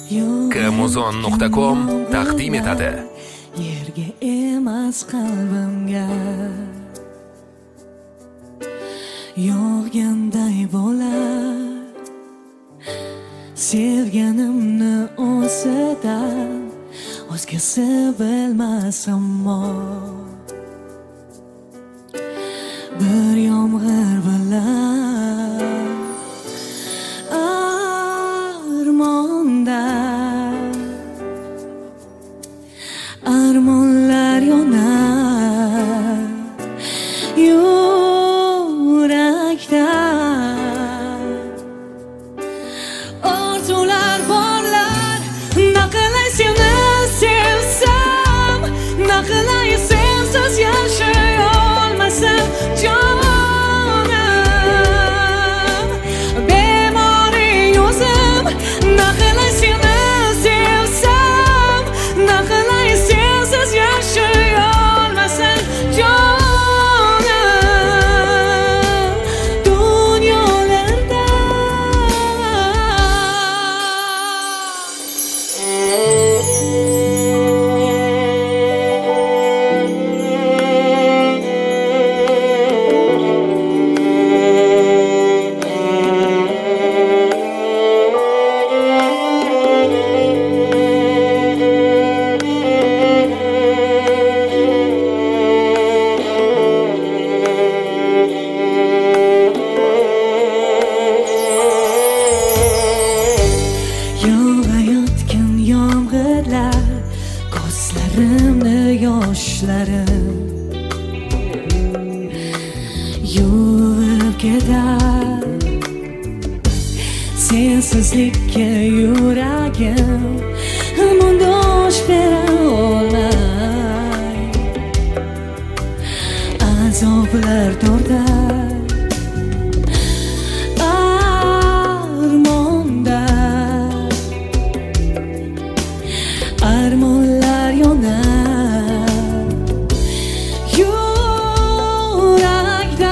Kmuzon.com taqdim etadi. Yerga emas qalbimga yog'ganday bo'lar sevganimni o'zidan o'zgasi bilmas ammo bir yomg'ir bilan armonlar yonar yurakda orzular borlar naqalay seni sevsam naqalay sensiz yashay olmasam jonim bemoring o'zim naqalay seni sevsam naqalay sensiz yashay olmasam jonim dunyolarda yog'ayotgan yomg'irlar ko'zlarimni yoshlarim yuvib ketar sensizlikka yuragim mundosh bera olmay azoblar tortar armonlar yonar yurakda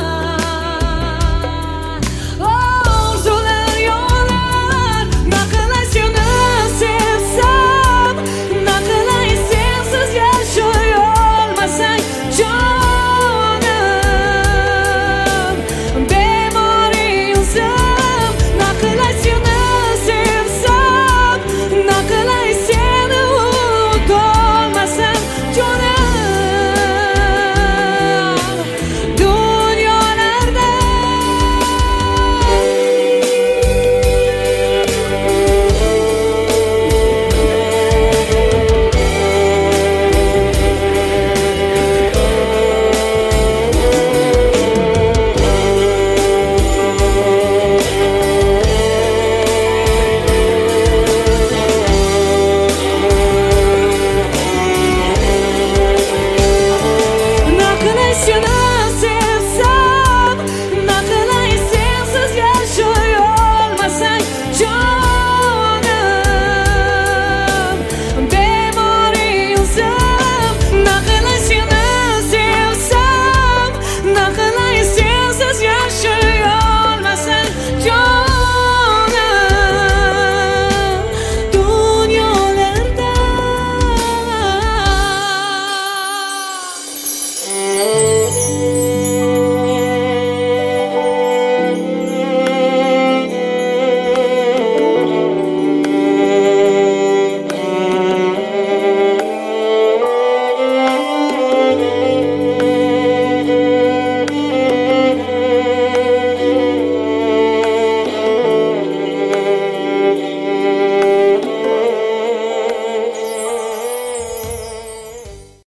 orzular yonar naqalay seni sevsam naqalay sensiz yashay olmasam jonim bemoring o'zim naqalay seni sevsam naqalay